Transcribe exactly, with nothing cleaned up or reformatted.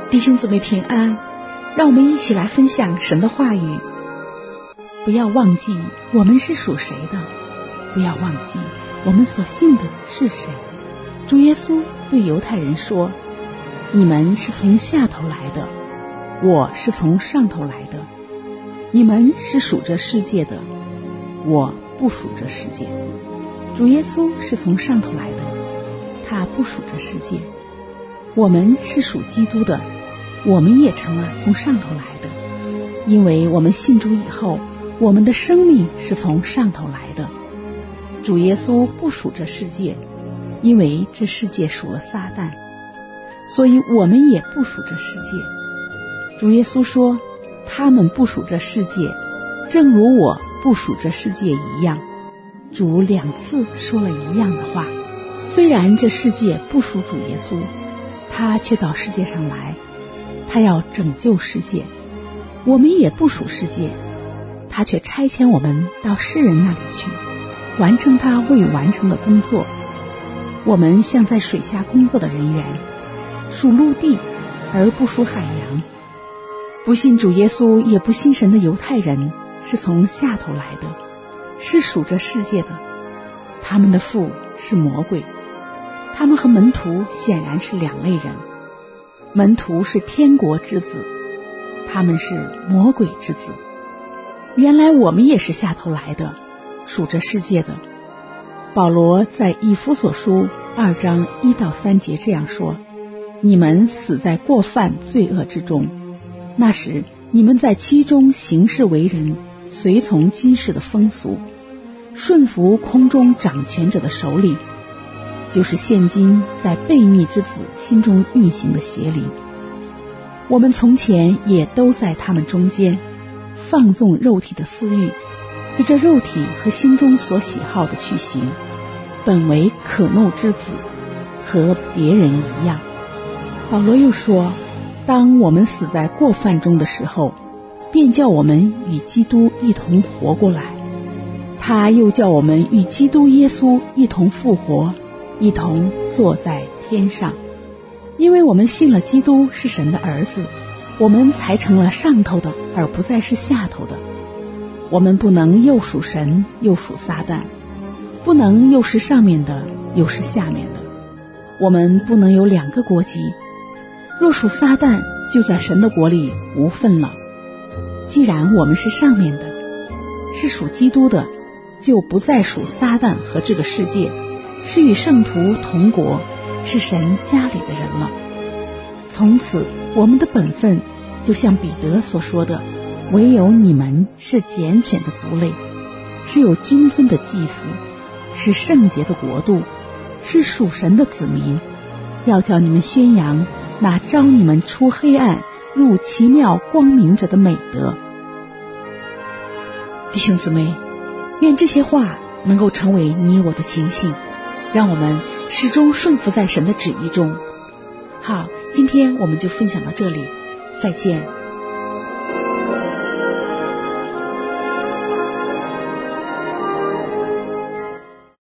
弟兄姊妹平安，让我们一起来分享神的话语。不要忘记我们是属谁的，不要忘记我们所信的是谁。主耶稣对犹太人说，你们是从下头来的，我是从上头来的。你们是属这世界的，我不属这世界。主耶稣是从上头来的，他不属这世界。我们是属基督的，我们也成了从上头来的，因为我们信主以后，我们的生命是从上头来的。主耶稣不属这世界，因为这世界属了撒旦，所以我们也不属这世界。主耶稣说，他们不属这世界，正如我不属这世界一样。主两次说了一样的话。虽然这世界不属主耶稣，他却到世界上来，他要拯救世界。我们也不属世界，他却差遣我们到世人那里去，完成他未完成的工作。我们像在水下工作的人员，属陆地而不属海洋。不信主耶稣也不信神的犹太人是从下头来的，是属这世界的。他们的父是魔鬼，他们和门徒显然是两类人。门徒是天国之子，他们是魔鬼之子。原来我们也是下头来的，属这世界的。保罗在以弗所书二章一到三节这样说，你们死在过犯罪恶之中，那时你们在其中行事为人，随从今世的风俗，顺服空中掌权者的手里，就是现今在悖逆之子心中运行的邪灵。我们从前也都在他们中间，放纵肉体的私欲，随着肉体和心中所喜好的去行，本为可怒之子，和别人一样。保罗又说，当我们死在过犯中的时候，便叫我们与基督一同活过来。他又叫我们与基督耶稣一同复活，一同坐在天上。因为我们信了基督是神的儿子，我们才成了上头的，而不再是下头的。我们不能又属神又属撒旦，不能又是上面的又是下面的。我们不能有两个国籍，若属撒旦，就在神的国里无份了。既然我们是上面的，是属基督的，就不再属撒旦和这个世界，是与圣徒同国，是神家里的人了。从此我们的本分就像彼得所说的，唯有你们是拣选的族类，是有君尊的祭司，是圣洁的国度，是属神的子民，要叫你们宣扬那招你们出黑暗入奇妙光明者的美德。弟兄姊妹，愿这些话能够成为你我的警醒，让我们始终顺服在神的旨意中。好，今天我们就分享到这里，再见。